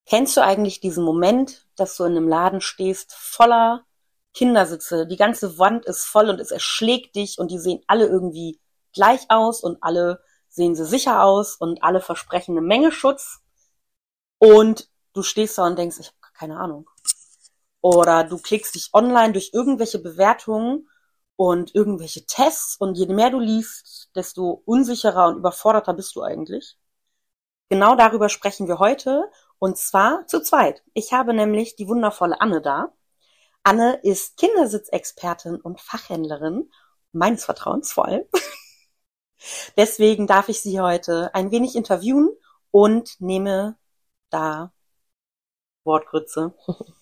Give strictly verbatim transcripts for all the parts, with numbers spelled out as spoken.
Kennst du eigentlich diesen Moment, dass du in einem Laden stehst, voller Kindersitze, die ganze Wand ist voll und es erschlägt dich und die sehen alle irgendwie gleich aus und alle sehen sie sicher aus und alle versprechen eine Menge Schutz und du stehst da und denkst, ich habe keine Ahnung. Oder du klickst dich online durch irgendwelche Bewertungen und irgendwelche Tests und je mehr du liest, desto unsicherer und überforderter bist du eigentlich. Genau darüber sprechen wir heute und zwar zu zweit. Ich habe nämlich die wundervolle Anne da. Anne ist Kindersitzexpertin und Fachhändlerin, meines Vertrauens vor allem. Deswegen darf ich sie heute ein wenig interviewen und nehme da Wortgrütze.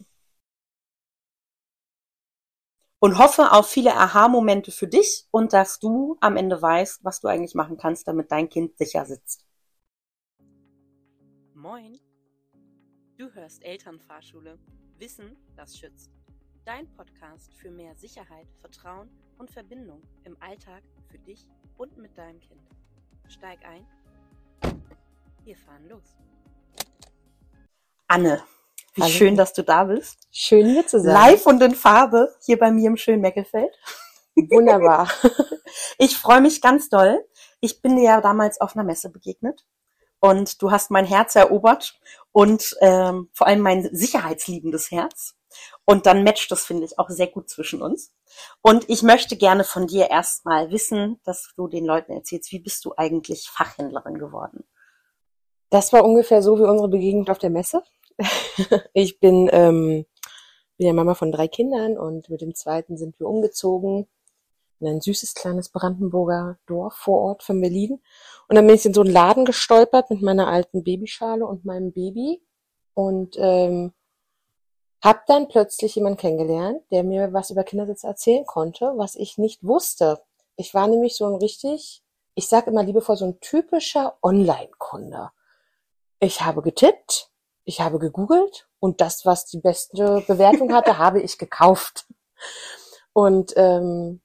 Und hoffe auf viele Aha-Momente für dich und dass du am Ende weißt, was du eigentlich machen kannst, damit dein Kind sicher sitzt. Moin, du hörst Elternfahrschule. Wissen, das schützt. Dein Podcast für mehr Sicherheit, Vertrauen und Verbindung im Alltag für dich und mit deinem Kind. Steig ein. Wir fahren los. Anne, wie Hallo. Schön, dass du da bist. Schön hier zu sein. Live und in Farbe hier bei mir im schönen Meckelfeld. Wunderbar. Ich freue mich ganz doll. Ich bin dir ja damals auf einer Messe begegnet und du hast mein Herz erobert und ähm, vor allem mein sicherheitsliebendes Herz. Und dann matcht das, finde ich, auch sehr gut zwischen uns. Und ich möchte gerne von dir erstmal wissen, dass du den Leuten erzählst, wie bist du eigentlich Fachhändlerin geworden? Das war ungefähr so wie unsere Begegnung auf der Messe. Ich bin, ähm, bin ja Mama von drei Kindern und mit dem zweiten sind wir umgezogen in ein süßes kleines Brandenburger Dorf vor Ort von Berlin. Und dann bin ich in so einen Laden gestolpert mit meiner alten Babyschale und meinem Baby und ähm, hab dann plötzlich jemanden kennengelernt, der mir was über Kindersitze erzählen konnte, was ich nicht wusste. Ich war nämlich so ein richtig, ich sag immer liebevoll, so ein typischer Online-Kunde. Ich habe getippt, ich habe gegoogelt und das, was die beste Bewertung hatte, habe ich gekauft. Und ähm,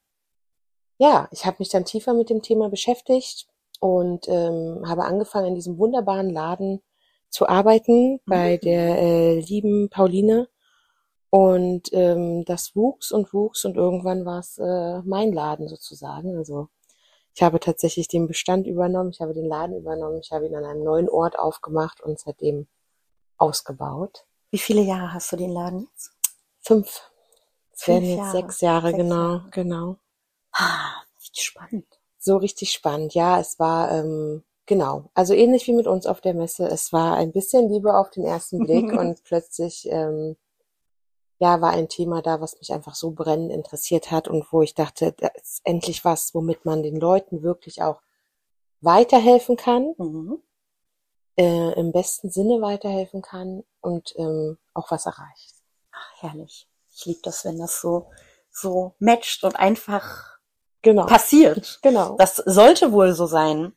ja, ich habe mich dann tiefer mit dem Thema beschäftigt und ähm, habe angefangen, in diesem wunderbaren Laden zu arbeiten, bei der äh, lieben Pauline. Und ähm, das wuchs und wuchs und irgendwann war es äh, mein Laden sozusagen. Also ich habe tatsächlich den Bestand übernommen, ich habe den Laden übernommen, ich habe ihn an einem neuen Ort aufgemacht und seitdem ausgebaut. Wie viele Jahre hast du den Laden jetzt? Fünf. Es werden jetzt Jahre. sechs Jahre, Sechs genau, Jahre. genau. Ah, richtig spannend. So richtig spannend. Ja, es war, ähm, genau, also ähnlich wie mit uns auf der Messe. Es war ein bisschen Liebe auf den ersten Blick und plötzlich, ähm, ja, war ein Thema da, was mich einfach so brennend interessiert hat und wo ich dachte, das ist endlich was, womit man den Leuten wirklich auch weiterhelfen kann, Mhm. äh, im besten Sinne weiterhelfen kann und ähm, auch was erreicht. Ach, herrlich. Ich liebe das, wenn das so, so matcht und einfach Genau, passiert. genau. Das sollte wohl so sein.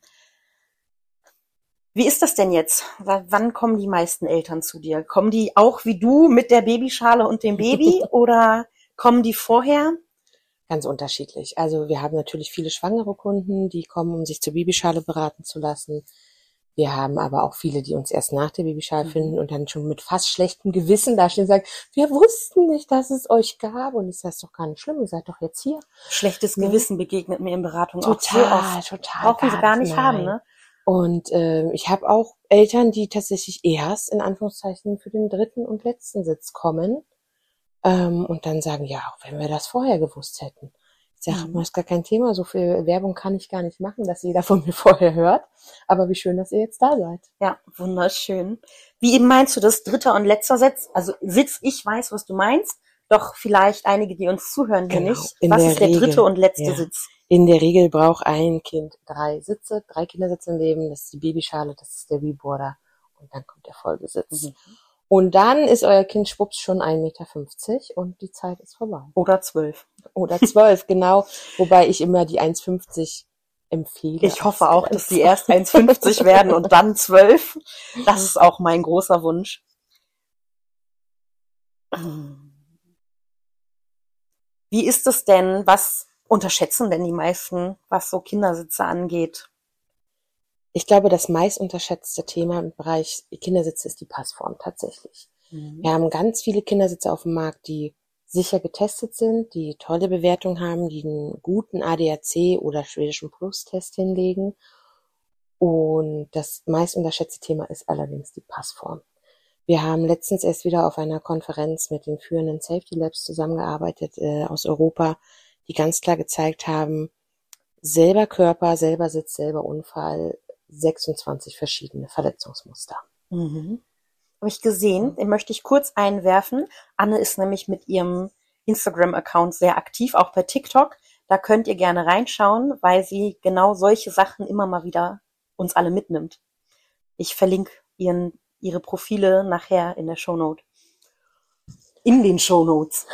Wie ist das denn jetzt? W- Wann kommen die meisten Eltern zu dir? Kommen die auch wie du mit der Babyschale und dem Baby oder kommen die vorher? Ganz unterschiedlich. Also wir haben natürlich viele schwangere Kunden, die kommen, um sich zur Babyschale beraten zu lassen. Wir haben aber auch viele, die uns erst nach der Babyschale Mhm. finden und dann schon mit fast schlechtem Gewissen dastehen und sagen, wir wussten nicht, dass es euch gab. Und ich sage, ist doch gar nicht schlimm, ihr seid doch jetzt hier. Schlechtes Ne? Gewissen begegnet mir in Beratung auch so Total, oft. total. Brauchen sie gar nicht nein. haben, ne? Und äh, ich habe auch Eltern, die tatsächlich erst in Anführungszeichen für den dritten und letzten Sitz kommen ähm, und dann sagen, ja, auch wenn wir das vorher gewusst hätten. Ich sage, Mhm. das ist gar kein Thema, so viel Werbung kann ich gar nicht machen, dass jeder von mir vorher hört. Aber wie schön, dass ihr jetzt da seid. Ja, wunderschön. Wie meinst du das dritter und letzter Sitz? Also Sitz, ich weiß, was du meinst, doch vielleicht einige, die uns zuhören, hier Genau, nicht. in Was der ist der Regel, dritte und letzte ja. Sitz? In der Regel braucht ein Kind drei Sitze, drei Kindersitze im Leben. Das ist die Babyschale, das ist der Wheelboarder und dann kommt der Folgesitz. Mhm. Und dann ist euer Kind schwupps schon ein Meter fünfzig und die Zeit ist vorbei. Oder zwölf. Oder zwölf, genau. Wobei ich immer die eins fünfzig empfehle. Ich hoffe als auch, Grenze. dass die erst eins fünfzig werden und dann zwölf. Das ist auch mein großer Wunsch. Wie ist es denn, was unterschätzen denn die meisten, was so Kindersitze angeht? Ich glaube, das meist unterschätzte Thema im Bereich Kindersitze ist die Passform tatsächlich. Mhm. Wir haben ganz viele Kindersitze auf dem Markt, die sicher getestet sind, die tolle Bewertung haben, die einen guten A D A C oder schwedischen Plus-Test hinlegen. Und das meist unterschätzte Thema ist allerdings die Passform. Wir haben letztens erst wieder auf einer Konferenz mit den führenden Safety Labs zusammengearbeitet äh, aus Europa, die ganz klar gezeigt haben, selber Körper, selber Sitz, selber Unfall, sechsundzwanzig verschiedene Verletzungsmuster. Mhm. Habe ich gesehen, den möchte ich kurz einwerfen. Anne ist nämlich mit ihrem Instagram-Account sehr aktiv, auch bei TikTok. Da könnt ihr gerne reinschauen, weil sie genau solche Sachen immer mal wieder uns alle mitnimmt. Ich verlinke ihren, ihre Profile nachher in der Shownote. In den Shownotes.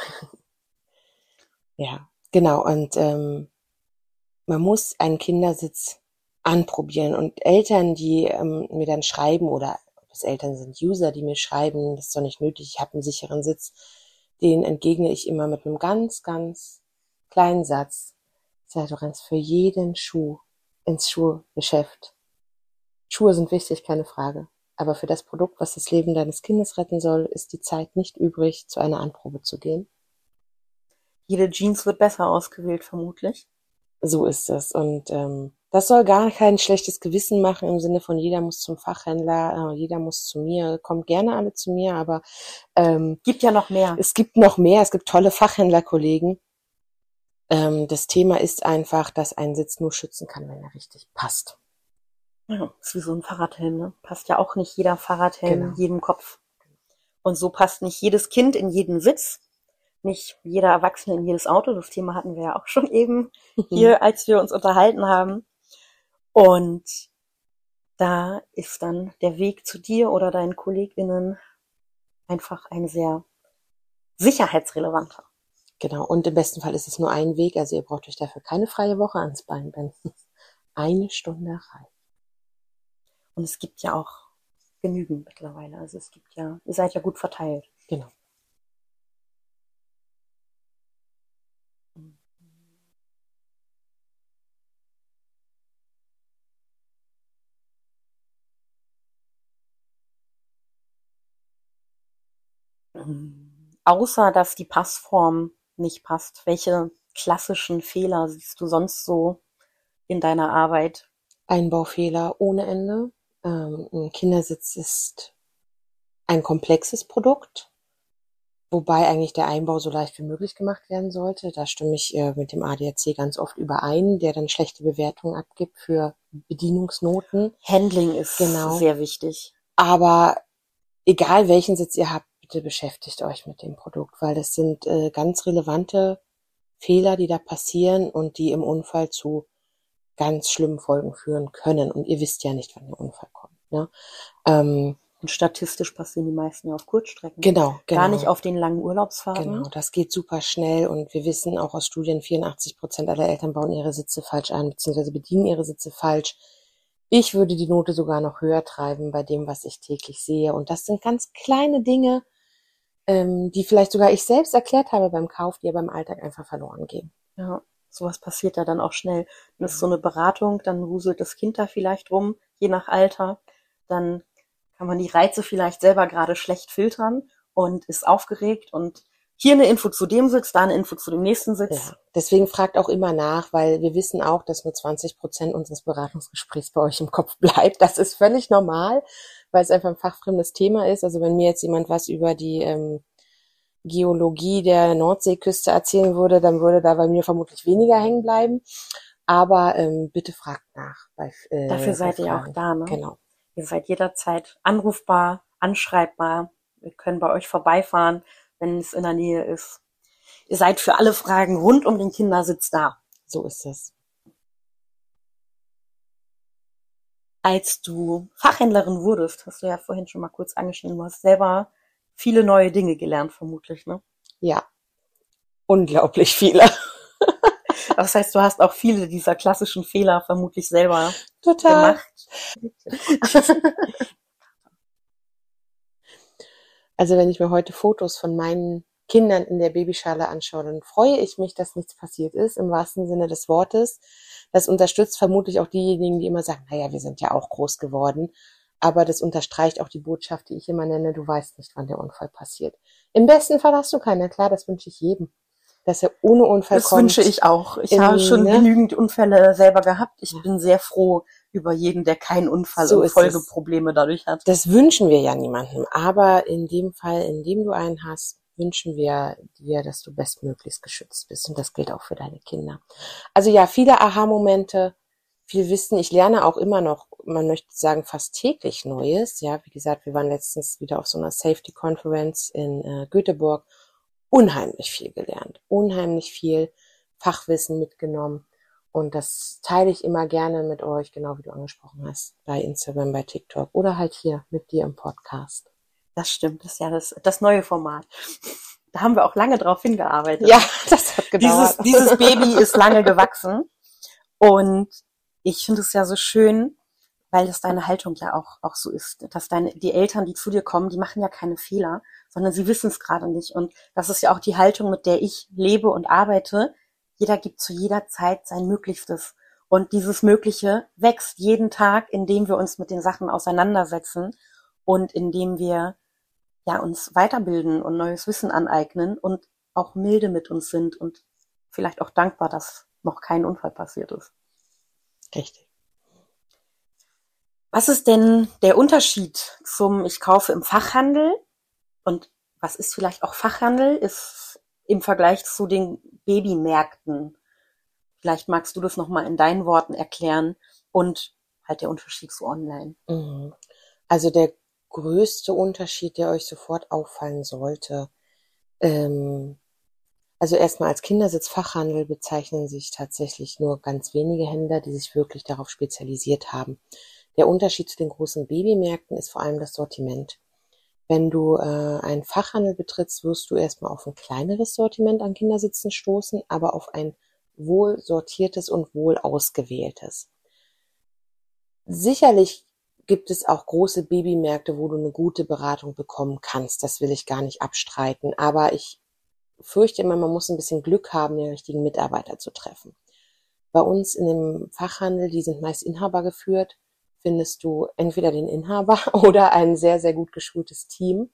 Ja, genau. Und ähm, man muss einen Kindersitz anprobieren. Und Eltern, die ähm, mir dann schreiben, oder das Eltern sind User, die mir schreiben, das ist doch nicht nötig, ich habe einen sicheren Sitz, denen entgegne ich immer mit einem ganz, ganz kleinen Satz. Ich sage, du rennst für jeden Schuh ins Schuhgeschäft. Schuhe sind wichtig, keine Frage. Aber für das Produkt, was das Leben deines Kindes retten soll, ist die Zeit nicht übrig, zu einer Anprobe zu gehen. Jede Jeans wird besser ausgewählt, vermutlich. So ist es. Und ähm, das soll gar kein schlechtes Gewissen machen im Sinne von jeder muss zum Fachhändler, äh, jeder muss zu mir, kommt gerne alle zu mir, aber ähm, Gibt ja noch mehr. es gibt noch mehr, es gibt tolle Fachhändlerkollegen. Ähm, das Thema ist einfach, dass ein Sitz nur schützen kann, wenn er richtig passt. Ja, ist wie so ein Fahrradhelm, ne? Passt ja auch nicht jeder Fahrradhelm Genau. jedem Kopf. Und so passt nicht jedes Kind in jeden Sitz, nicht jeder Erwachsene in jedes Auto. Das Thema hatten wir ja auch schon eben hier, als wir uns unterhalten haben. Und da ist dann der Weg zu dir oder deinen KollegInnen einfach ein sehr sicherheitsrelevanter. Genau. Und im besten Fall ist es nur ein Weg, also ihr braucht euch dafür keine freie Woche ans Bein binden. Eine Stunde rein. Und es gibt ja auch genügend mittlerweile. Also es gibt ja, ihr seid ja gut verteilt. Genau. Außer, dass die Passform nicht passt, welche klassischen Fehler siehst du sonst so in deiner Arbeit? Einbaufehler ohne Ende. Ähm, ein Kindersitz ist ein komplexes Produkt, wobei eigentlich der Einbau so leicht wie möglich gemacht werden sollte. Da stimme ich äh, mit dem A D A C ganz oft überein, der dann schlechte Bewertungen abgibt für Bedienungsnoten. Handling ist Genau. sehr wichtig. Aber egal welchen Sitz ihr habt, bitte beschäftigt euch mit dem Produkt, weil das sind äh, ganz relevante Fehler, die da passieren und die im Unfall zu ganz schlimmen Folgen führen können. Und ihr wisst ja nicht, wann der Unfall kommt. Ne? Ähm, Und statistisch passieren die meisten ja auf Kurzstrecken. genau, genau. Gar nicht auf den langen Urlaubsfahrten. Genau, das geht super schnell und wir wissen auch aus Studien, vierundachtzig Prozent aller Eltern bauen ihre Sitze falsch ein, beziehungsweise bedienen ihre Sitze falsch. Ich würde die Note sogar noch höher treiben bei dem, was ich täglich sehe. Und das sind ganz kleine Dinge, ähm, die vielleicht sogar ich selbst erklärt habe beim Kauf, die aber im Alltag einfach verloren gehen. Ja, sowas passiert ja dann auch schnell. Dann ist so eine Beratung, dann wuselt das Kind da vielleicht rum, je nach Alter. Dann kann man die Reize vielleicht selber gerade schlecht filtern und ist aufgeregt und hier eine Info zu dem Sitz, da eine Info zu dem nächsten Sitz. Ja, deswegen fragt auch immer nach, weil wir wissen auch, dass nur zwanzig Prozent unseres Beratungsgesprächs bei euch im Kopf bleibt. Das ist völlig normal, weil es einfach ein fachfremdes Thema ist. Also wenn mir jetzt jemand was über die ähm, Geologie der Nordseeküste erzählen würde, dann würde da bei mir vermutlich weniger hängen bleiben. Aber ähm, bitte fragt nach. Bei, äh, Dafür seid bei ihr auch da, ne? Genau. Ihr seid jederzeit anrufbar, anschreibbar. Wir können bei euch vorbeifahren, wenn es in der Nähe ist. Ihr seid für alle Fragen rund um den Kindersitz da. So ist es. Als du Fachhändlerin wurdest, hast du ja vorhin schon mal kurz angeschnitten, du hast selber viele neue Dinge gelernt, vermutlich, ne? Ja, unglaublich viele. Das heißt, du hast auch viele dieser klassischen Fehler vermutlich selber Total gemacht. Also wenn ich mir heute Fotos von meinen Kindern in der Babyschale anschaue, dann freue ich mich, dass nichts passiert ist, im wahrsten Sinne des Wortes. Das unterstützt vermutlich auch diejenigen, die immer sagen, naja, wir sind ja auch groß geworden. Aber das unterstreicht auch die Botschaft, die ich immer nenne, du weißt nicht, wann der Unfall passiert. Im besten Fall hast du keinen, klar, das wünsche ich jedem, dass er ohne Unfall Das kommt. wünsche ich auch. Ich in, habe schon ne? genügend Unfälle selber gehabt. Ich Ja. bin sehr froh über jeden, der keinen Unfall So und ist Folgeprobleme dadurch hat. Das wünschen wir ja niemandem. Aber in dem Fall, in dem du einen hast, wünschen wir dir, dass du bestmöglichst geschützt bist. Und das gilt auch für deine Kinder. Also ja, viele Aha-Momente, viel Wissen. Ich lerne auch immer noch, man möchte sagen, fast täglich Neues. Ja, wie gesagt, wir waren letztens wieder auf so einer Safety-Conference in äh, Göteborg. Unheimlich viel gelernt. Unheimlich viel Fachwissen mitgenommen. Und das teile ich immer gerne mit euch, genau wie du angesprochen hast, bei Instagram, bei TikTok oder halt hier mit dir im Podcast. Das stimmt, das ist ja das, das neue Format. Da haben wir auch lange drauf hingearbeitet. Ja, das hat gedauert. Dieses, dieses Baby ist lange gewachsen. Und ich finde es ja so schön, weil das deine Haltung ja auch, auch so ist. Dass deine, die Eltern, die zu dir kommen, die machen ja keine Fehler, sondern sie wissen es gerade nicht. Und das ist ja auch die Haltung, mit der ich lebe und arbeite. Jeder gibt zu jeder Zeit sein Möglichstes. Und dieses Mögliche wächst jeden Tag, indem wir uns mit den Sachen auseinandersetzen und indem wir ja uns weiterbilden und neues Wissen aneignen und auch milde mit uns sind und vielleicht auch dankbar, dass noch kein Unfall passiert ist. Richtig. Was ist denn der Unterschied zum Ich kaufe im Fachhandel? Und was ist vielleicht auch Fachhandel? Ist im Vergleich zu den Babymärkten. Vielleicht magst du das nochmal in deinen Worten erklären und halt der Unterschied zu online. Also der größte Unterschied, der euch sofort auffallen sollte, ähm, also erstmal als Kindersitzfachhandel bezeichnen sich tatsächlich nur ganz wenige Händler, die sich wirklich darauf spezialisiert haben. Der Unterschied zu den großen Babymärkten ist vor allem das Sortiment. Wenn du äh, einen Fachhandel betrittst, wirst du erstmal auf ein kleineres Sortiment an Kindersitzen stoßen, aber auf ein wohl sortiertes und wohl ausgewähltes. Sicherlich gibt es auch große Babymärkte, wo du eine gute Beratung bekommen kannst. Das will ich gar nicht abstreiten. Aber ich fürchte immer, man muss ein bisschen Glück haben, den richtigen Mitarbeiter zu treffen. Bei uns in dem Fachhandel, die sind meist Inhaber geführt, findest du entweder den Inhaber oder ein sehr, sehr gut geschultes Team.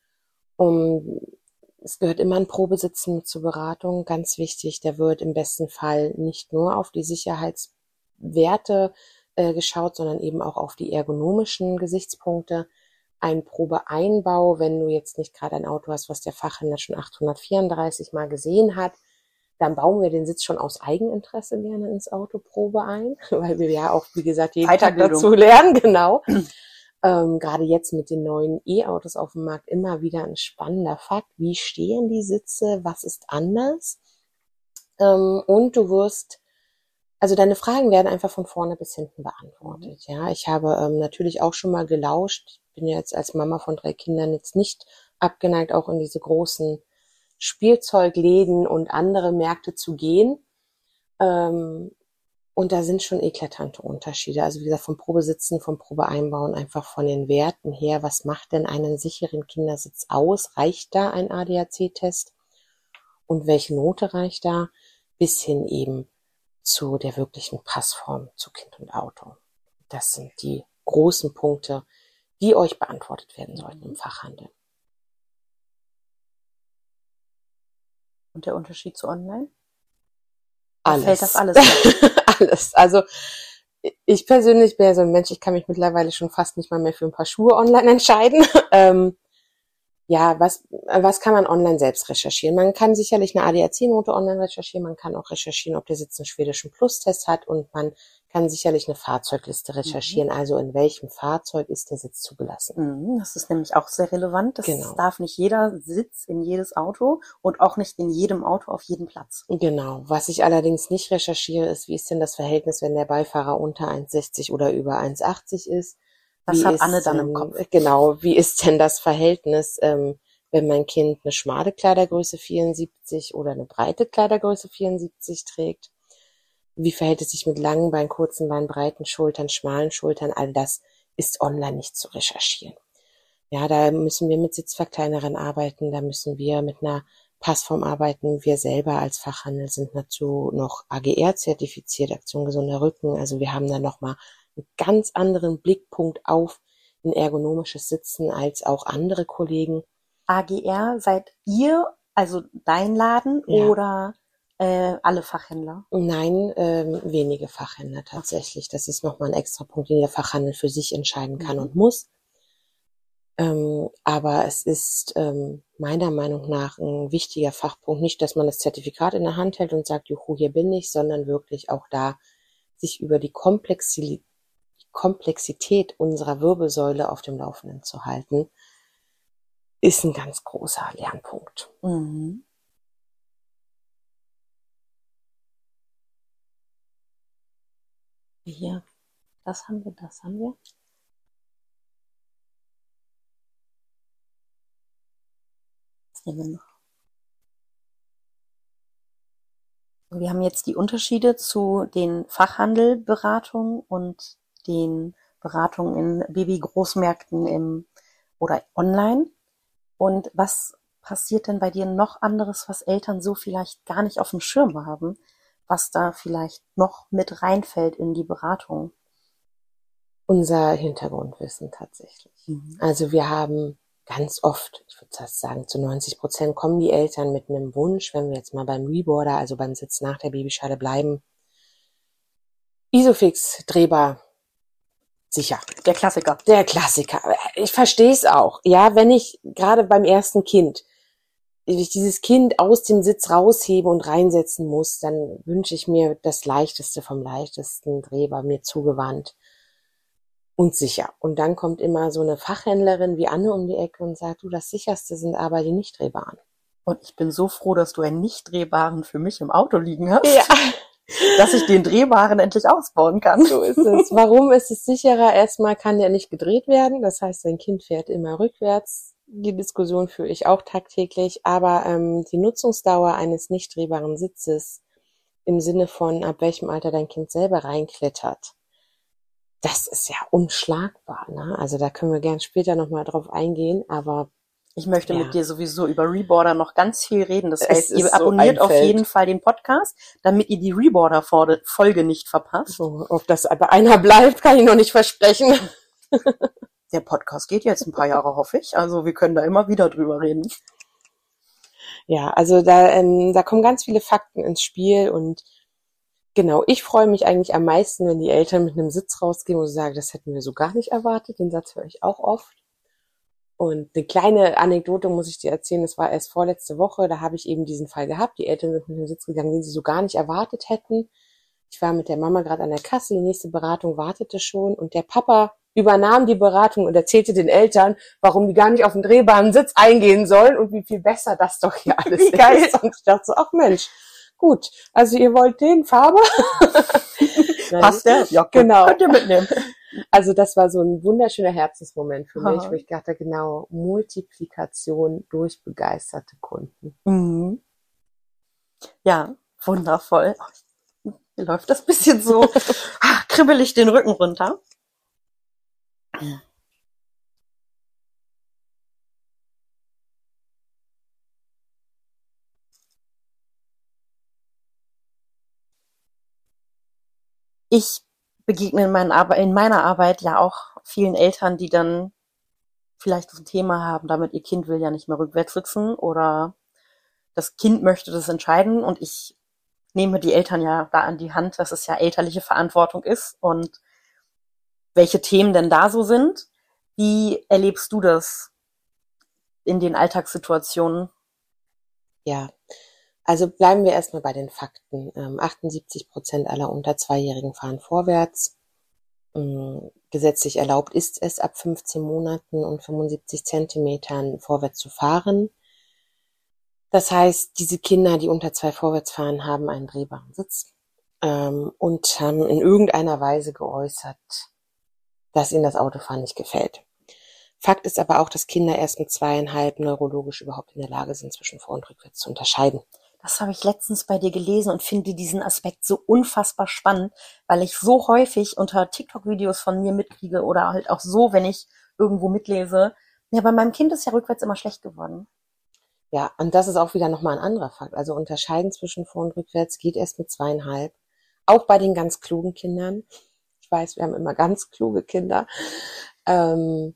Um, es gehört immer ein Probesitzen mit zur Beratung, ganz wichtig. Da wird im besten Fall nicht nur auf die Sicherheitswerte äh, geschaut, sondern eben auch auf die ergonomischen Gesichtspunkte. Ein Probeeinbau, wenn du jetzt nicht gerade ein Auto hast, was der Fachhändler schon achthundertvierunddreißig Mal gesehen hat, dann bauen wir den Sitz schon aus Eigeninteresse gerne ins Auto Probe ein, weil wir ja auch, wie gesagt, jeden Tag dazu lernen, genau. ähm, gerade jetzt mit den neuen E-Autos auf dem Markt immer wieder ein spannender Fakt. Wie stehen die Sitze? Was ist anders? Ähm, und du wirst, also deine Fragen werden einfach von vorne bis hinten beantwortet. Ja, ich habe ähm, natürlich auch schon mal gelauscht. Ich bin ja jetzt als Mama von drei Kindern jetzt nicht abgeneigt, auch in diese großen Spielzeugläden und andere Märkte zu gehen. Ähm, und da sind schon eklatante Unterschiede. Also wie gesagt, vom Probesitzen, vom Probeeinbauen, einfach von den Werten her. Was macht denn einen sicheren Kindersitz aus? Reicht da ein A D A C-Test? Und welche Note reicht da? Bis hin eben zu der wirklichen Passform zu Kind und Auto. Das sind die großen Punkte, die euch beantwortet werden sollten im Fachhandel. Und der Unterschied zu online? Alles. Fällt das alles weg? Alles. Also ich persönlich bin ja so ein Mensch, ich kann mich mittlerweile schon fast nicht mal mehr für ein paar Schuhe online entscheiden. ähm, ja, was was kann man online selbst recherchieren? Man kann sicherlich eine A D A C-Note online recherchieren, man kann auch recherchieren, ob der Sitz einen schwedischen Plus-Test hat und man kann sicherlich eine Fahrzeugliste recherchieren, mhm. also in welchem Fahrzeug ist der Sitz zugelassen. Das ist nämlich auch sehr relevant. Das genau. darf nicht jeder Sitz in jedes Auto und auch nicht in jedem Auto auf jeden Platz. Genau. Was ich allerdings nicht recherchiere, ist, wie ist denn das Verhältnis, wenn der Beifahrer unter eins sechzig oder über eins achtzig ist? Das wie hat ist, Anne dann ähm, im Kopf. Genau, wie ist denn das Verhältnis, ähm, wenn mein Kind eine schmale Kleidergröße vierundsiebzig oder eine breite Kleidergröße vierundsiebzig trägt? Wie verhält es sich mit langen Beinen, kurzen Beinen, breiten Schultern, schmalen Schultern? All das ist online nicht zu recherchieren. Ja, da müssen wir mit Sitzverkleinerern arbeiten, da müssen wir mit einer Passform arbeiten. Wir selber als Fachhandel sind dazu noch A G R-zertifiziert, Aktion Gesunder Rücken. Also wir haben da nochmal einen ganz anderen Blickpunkt auf ein ergonomisches Sitzen als auch andere Kollegen. A G R, seid ihr, also dein Laden Ja. oder äh, alle Fachhändler? Nein, ähm, wenige Fachhändler tatsächlich. Das ist nochmal ein extra Punkt, den der Fachhandel für sich entscheiden kann Mhm. und muss. Ähm, aber es ist ähm, meiner Meinung nach ein wichtiger Fachpunkt. Nicht, dass man das Zertifikat in der Hand hält und sagt, juhu, hier bin ich, sondern wirklich auch da sich über die Komplexi- Komplexität unserer Wirbelsäule auf dem Laufenden zu halten, ist ein ganz großer Lernpunkt. Mhm. Hier, das haben wir, das haben wir. Was nehmen wir noch? Wir haben jetzt die Unterschiede zu den Fachhandelberatungen und den Beratungen in Baby-Großmärkten im oder online. Und was passiert denn bei dir noch anderes, was Eltern so vielleicht gar nicht auf dem Schirm haben, was da vielleicht noch mit reinfällt in die Beratung? Unser Hintergrundwissen tatsächlich. Mhm. Also wir haben ganz oft, ich würde fast sagen, zu neunzig Prozent kommen die Eltern mit einem Wunsch, wenn wir jetzt mal beim Reboarder, also beim Sitz nach der Babyschale bleiben, Isofix, drehbar, sicher. Der Klassiker. Der Klassiker. Ich verstehe es auch. Ja, wenn ich gerade beim ersten Kind, wenn ich dieses Kind aus dem Sitz raushebe und reinsetzen muss, dann wünsche ich mir das Leichteste vom Leichtesten, drehbar, mir zugewandt und sicher. Und dann kommt immer so eine Fachhändlerin wie Anne um die Ecke und sagt, du, das Sicherste sind aber die nicht drehbaren. Und ich bin so froh, dass du einen nicht drehbaren für mich im Auto liegen hast, Ja, dass ich den drehbaren endlich ausbauen kann. so ist es. Warum ist es sicherer? Erstmal kann der nicht gedreht werden. Das heißt, dein Kind fährt immer rückwärts. Die Diskussion führe ich auch tagtäglich. Aber ähm, die Nutzungsdauer eines nicht drehbaren Sitzes im Sinne von, ab welchem Alter dein Kind selber reinklettert, das ist ja unschlagbar. Ne? Also da können wir gern später nochmal drauf eingehen. Aber Ich möchte Ja. mit dir sowieso über Reboarder noch ganz viel reden. Das Es heißt, ist ihr so abonniert ein auf Feld. jeden Fall den Podcast, damit ihr die Reboarder-Folge nicht verpasst. so, ob das bei einer bleibt, kann ich noch nicht versprechen. Der Podcast geht jetzt ein paar Jahre, hoffe ich. Also wir können da immer wieder drüber reden. Ja, also da, ähm, da kommen ganz viele Fakten ins Spiel und genau, ich freue mich eigentlich am meisten, wenn die Eltern mit einem Sitz rausgehen und sagen, das hätten wir so gar nicht erwartet. Den Satz höre ich auch oft. Und eine kleine Anekdote muss ich dir erzählen, das war erst vorletzte Woche, da habe ich eben diesen Fall gehabt. Die Eltern sind mit dem Sitz gegangen, den sie so gar nicht erwartet hätten. Ich war mit der Mama gerade an der Kasse, die nächste Beratung wartete schon und der Papa übernahm die Beratung und erzählte den Eltern, warum die gar nicht auf den drehbaren Sitz eingehen sollen und wie viel besser das doch hier alles Wie geil. ist. Und ich dachte so, ach Mensch, gut, also ihr wollt den, Farbe? Nein, Passt der? Ja, gut. Genau. Könnt ihr mitnehmen. Also das war so ein wunderschöner Herzensmoment für mich, Aha. wo ich dachte, genau, Multiplikation durch begeisterte Kunden. Mhm. Ja, wundervoll. Hier läuft das bisschen so ah, kribbelig den Rücken runter. Ich begegne in, meinen Arbe- in meiner Arbeit ja auch vielen Eltern, die dann vielleicht so ein Thema haben, damit ihr Kind will ja nicht mehr rückwärts sitzen oder das Kind möchte das entscheiden und ich nehme die Eltern ja da an die Hand, dass es ja elterliche Verantwortung ist und welche Themen denn da so sind. Wie erlebst du das in den Alltagssituationen? Ja, also bleiben wir erstmal bei den Fakten. Ähm, achtundsiebzig Prozent aller unter Zweijährigen fahren vorwärts. Ähm, gesetzlich erlaubt ist es ab fünfzehn Monaten und fünfundsiebzig Zentimetern vorwärts zu fahren. Das heißt, diese Kinder, die unter zwei vorwärts fahren, haben einen drehbaren Sitz ähm, und haben in irgendeiner Weise geäußert, dass ihnen das Autofahren nicht gefällt. Fakt ist aber auch, dass Kinder erst mit zweieinhalb neurologisch überhaupt in der Lage sind, zwischen Vor- und Rückwärts zu unterscheiden. Das habe ich letztens bei dir gelesen und finde diesen Aspekt so unfassbar spannend, weil ich so häufig unter TikTok-Videos von mir mitkriege oder halt auch so, wenn ich irgendwo mitlese, ja, bei meinem Kind ist ja rückwärts immer schlecht geworden. Ja, und das ist auch wieder nochmal ein anderer Fakt. Also unterscheiden zwischen vor und rückwärts geht erst mit zweieinhalb. Auch bei den ganz klugen Kindern. Ich weiß, wir haben immer ganz kluge Kinder. Ähm,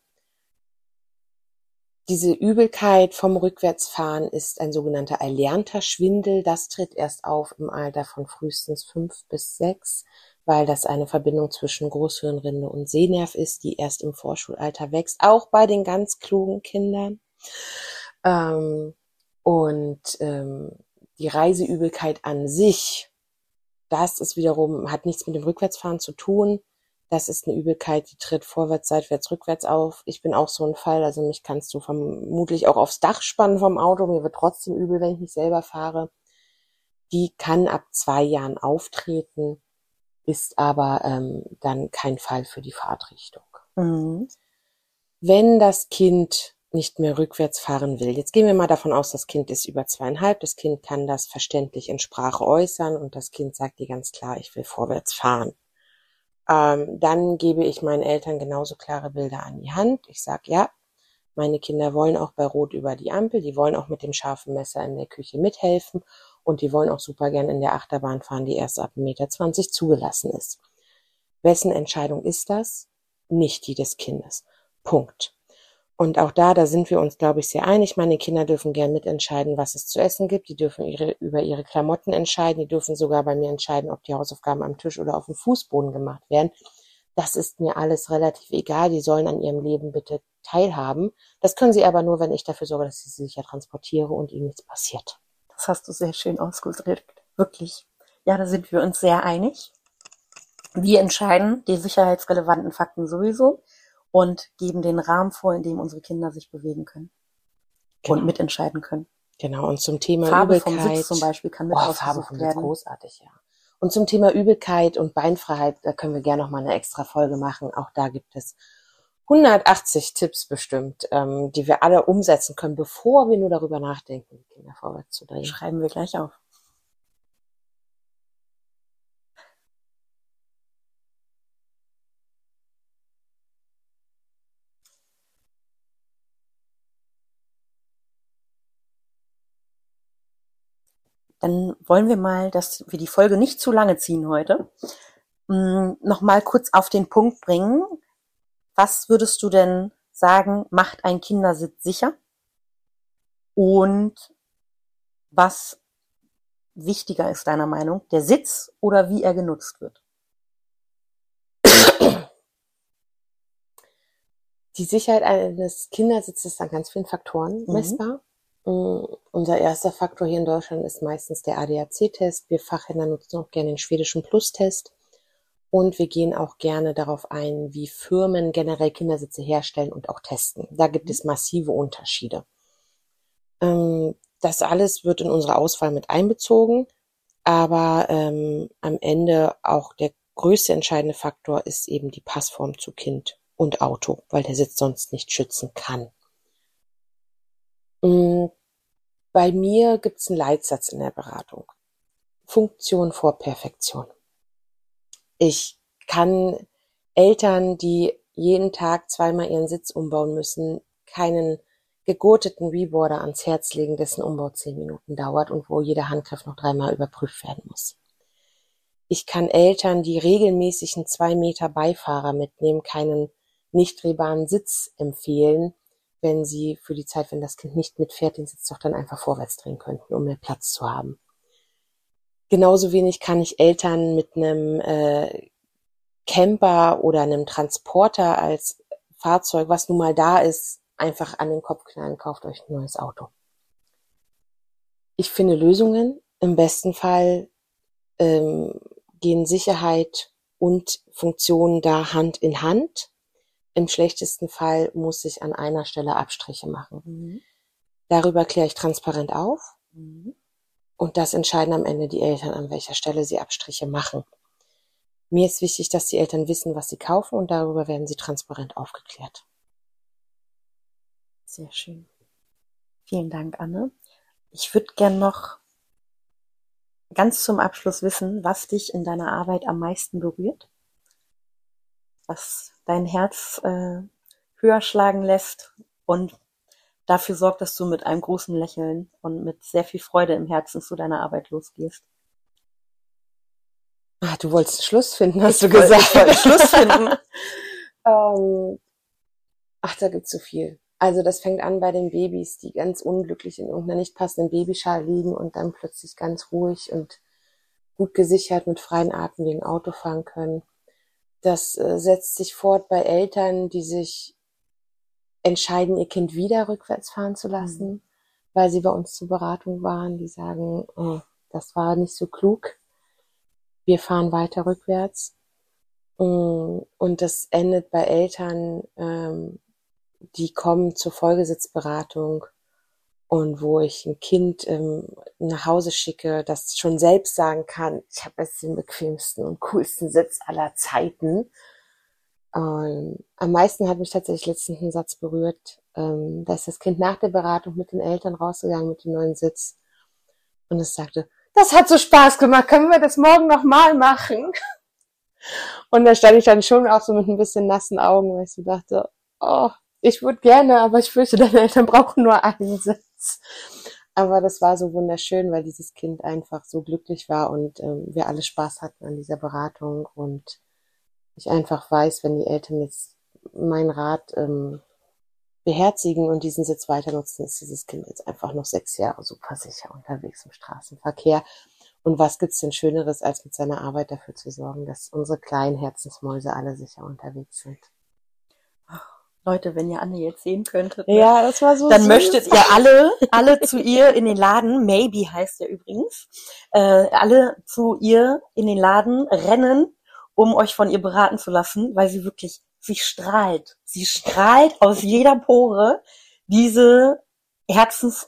diese Übelkeit vom Rückwärtsfahren ist ein sogenannter erlernter Schwindel. Das tritt erst auf im Alter von frühestens fünf bis sechs, weil das eine Verbindung zwischen Großhirnrinde und Sehnerv ist, die erst im Vorschulalter wächst, auch bei den ganz klugen Kindern. Ähm, und ähm, die Reiseübelkeit an sich, das ist wiederum, hat nichts mit dem Rückwärtsfahren zu tun. Das ist eine Übelkeit, die tritt vorwärts, seitwärts, rückwärts auf. Ich bin auch so ein Fall, also mich kannst du vermutlich auch aufs Dach spannen vom Auto. Mir wird trotzdem übel, wenn ich nicht selber fahre. Die kann ab zwei Jahren auftreten, ist aber ähm, dann kein Fall für die Fahrtrichtung. Mhm. Wenn das Kind nicht mehr rückwärts fahren will, jetzt gehen wir mal davon aus, das Kind ist über zweieinhalb, das Kind kann das verständlich in Sprache äußern und das Kind sagt dir ganz klar, ich will vorwärts fahren. Ähm, dann gebe ich meinen Eltern genauso klare Bilder an die Hand. Ich sage, ja, meine Kinder wollen auch bei Rot über die Ampel, die wollen auch mit dem scharfen Messer in der Küche mithelfen und die wollen auch super gern in der Achterbahn fahren, die erst ab eins Komma zwanzig Meter zugelassen ist. Wessen Entscheidung ist das? Nicht die des Kindes. Punkt. Und auch da, da sind wir uns, glaube ich, sehr einig. Meine Kinder dürfen gern mitentscheiden, was es zu essen gibt. Die dürfen ihre, über ihre Klamotten entscheiden. Die dürfen sogar bei mir entscheiden, ob die Hausaufgaben am Tisch oder auf dem Fußboden gemacht werden. Das ist mir alles relativ egal. Die sollen an ihrem Leben bitte teilhaben. Das können sie aber nur, wenn ich dafür sorge, dass ich sie sicher transportiere und ihnen nichts passiert. Das hast du sehr schön ausgedrückt. Wirklich. Ja, da sind wir uns sehr einig. Wir entscheiden die sicherheitsrelevanten Fakten sowieso und geben den Rahmen vor, in dem unsere Kinder sich bewegen können Genau. und mitentscheiden können. Genau, und zum Thema Farbe Übelkeit. vom Sitz zum Beispiel kann mit oh, ausgesucht Farbe vom Sitz, werden. großartig, ja. Und zum Thema Übelkeit und Beinfreiheit, da können wir gerne noch mal eine extra Folge machen. Auch da gibt es hundertachtzig Tipps bestimmt, ähm, die wir alle umsetzen können, bevor wir nur darüber nachdenken, Kinder vorwärts zu drehen. Schreiben wir gleich auf. Dann wollen wir mal, dass wir die Folge nicht zu lange ziehen heute, noch mal kurz auf den Punkt bringen. Was würdest du denn sagen, macht ein Kindersitz sicher? Und was wichtiger ist deiner Meinung, der Sitz oder wie er genutzt wird? Die Sicherheit eines Kindersitzes ist an ganz vielen Faktoren Mhm. messbar. Mm, unser erster Faktor hier in Deutschland ist meistens der A D A C-Test. Wir Fachhändler nutzen auch gerne den schwedischen Plus-Test. Und wir gehen auch gerne darauf ein, wie Firmen generell Kindersitze herstellen und auch testen. Da gibt es massive Unterschiede. Ähm, das alles wird in unsere Auswahl mit einbezogen, aber ähm, am Ende auch der größte entscheidende Faktor ist eben die Passform zu Kind und Auto, weil der Sitz sonst nicht schützen kann. Mm, bei mir gibt es einen Leitsatz in der Beratung. Funktion vor Perfektion. Ich kann Eltern, die jeden Tag zweimal ihren Sitz umbauen müssen, keinen gegurteten Reboarder ans Herz legen, dessen Umbau zehn Minuten dauert und wo jeder Handgriff noch dreimal überprüft werden muss. Ich kann Eltern, die regelmäßig einen zwei Meter Beifahrer mitnehmen, keinen nicht drehbaren Sitz empfehlen, wenn sie für die Zeit, wenn das Kind nicht mitfährt, den Sitz doch dann einfach vorwärts drehen könnten, um mehr Platz zu haben. Genauso wenig kann ich Eltern mit einem äh, Camper oder einem Transporter als Fahrzeug, was nun mal da ist, einfach an den Kopf knallen, kauft euch ein neues Auto. Ich finde Lösungen. Im besten Fall ähm, gehen Sicherheit und Funktionen da Hand in Hand. Im schlechtesten Fall muss ich an einer Stelle Abstriche machen. Mhm. Darüber kläre ich transparent auf. Mhm. Und das entscheiden am Ende die Eltern, an welcher Stelle sie Abstriche machen. Mir ist wichtig, dass die Eltern wissen, was sie kaufen und darüber werden sie transparent aufgeklärt. Sehr schön. Vielen Dank, Anne. Ich würde gern noch ganz zum Abschluss wissen, was dich in deiner Arbeit am meisten berührt, was dein Herz äh, höher schlagen lässt und dafür sorgt, dass du mit einem großen Lächeln und mit sehr viel Freude im Herzen zu deiner Arbeit losgehst. Ach, du wolltest einen Schluss finden, hast Ich du gesagt. Ich wollte einen Schluss finden. ähm, ach, da gibt's so viel. Also das fängt an bei den Babys, die ganz unglücklich in irgendeiner nicht passenden Babyschale liegen und dann plötzlich ganz ruhig und gut gesichert mit freien Atemwegen Auto fahren können. Das äh, setzt sich fort bei Eltern, die sich entscheiden, ihr Kind wieder rückwärts fahren zu lassen, mhm. weil sie bei uns zur Beratung waren. Die sagen, oh, das war nicht so klug. Wir fahren weiter rückwärts. Und das endet bei Eltern, ähm, die kommen zur Folgesitzberatung und wo ich ein Kind ähm, nach Hause schicke, das schon selbst sagen kann, ich habe jetzt den bequemsten und coolsten Sitz aller Zeiten. Ähm, am meisten hat mich tatsächlich letztens ein Satz berührt. Ähm, da ist das Kind nach der Beratung mit den Eltern rausgegangen mit dem neuen Sitz und es sagte, das hat so Spaß gemacht, können wir das morgen nochmal machen? Und da stand ich dann schon auch so mit ein bisschen nassen Augen, weil ich so dachte, oh, ich würde gerne, aber ich fürchte, deine Eltern brauchen nur einen Sitz. Aber das war so wunderschön, weil dieses Kind einfach so glücklich war und ähm, wir alle Spaß hatten an dieser Beratung und ich einfach weiß, wenn die Eltern jetzt meinen Rat ähm, beherzigen und diesen Sitz weiter nutzen, ist dieses Kind jetzt einfach noch sechs Jahre super sicher unterwegs im Straßenverkehr. Und was gibt's denn Schöneres, als mit seiner Arbeit dafür zu sorgen, dass unsere kleinen Herzensmäuse alle sicher unterwegs sind? Leute, wenn ihr Anne jetzt sehen könntet, ne? Ja, das war so dann süß. Möchtet ihr alle, alle zu ihr in den Laden, Maybe heißt er übrigens, äh, alle zu ihr in den Laden rennen, um euch von ihr beraten zu lassen, weil sie wirklich, sie strahlt. Sie strahlt aus jeder Pore diese Herzens,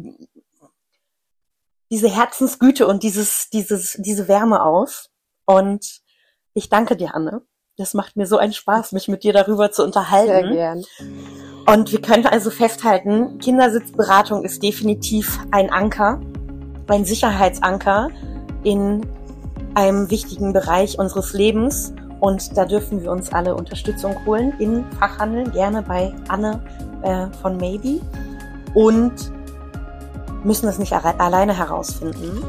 diese Herzensgüte und dieses, dieses, diese Wärme aus. Und ich danke dir, Anne. Das macht mir so einen Spaß, mich mit dir darüber zu unterhalten. Sehr gern. Und wir können also festhalten, Kindersitzberatung ist definitiv ein Anker, ein Sicherheitsanker in einem wichtigen Bereich unseres Lebens. Und da dürfen wir uns alle Unterstützung holen in Fachhandel, gerne bei Anne äh, von Maybe. Und müssen das nicht alle- alleine herausfinden.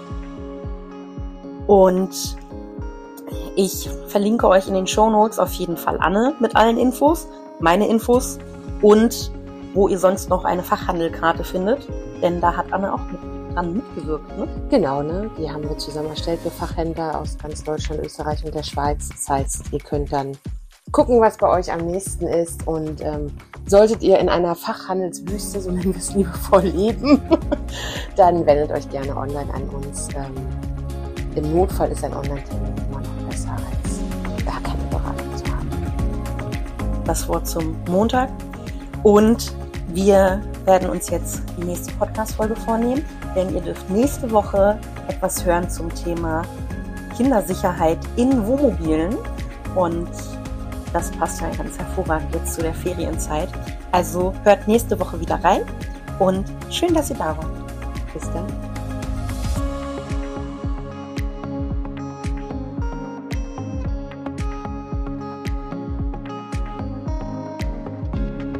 Und ich verlinke euch in den Shownotes auf jeden Fall Anne mit allen Infos, meine Infos und wo ihr sonst noch eine Fachhandelkarte findet, denn da hat Anne auch mit dran mitgewirkt, ne? Genau, ne? Die haben wir zusammen erstellt für Fachhändler aus ganz Deutschland, Österreich und der Schweiz. Das heißt, ihr könnt dann gucken, was bei euch am nächsten ist und ähm, solltet ihr in einer Fachhandelswüste, so nennen wir es liebevoll, leben, dann wendet euch gerne online an uns. Ähm, Im Notfall ist ein Online-Termin immer noch besser, als gar keine Beratung zu haben. Das Wort zum Montag. Und wir werden uns jetzt die nächste Podcast-Folge vornehmen, denn ihr dürft nächste Woche etwas hören zum Thema Kindersicherheit in Wohnmobilen. Und das passt ja ganz hervorragend jetzt zu der Ferienzeit. Also hört nächste Woche wieder rein und schön, dass ihr da wart. Bis dann.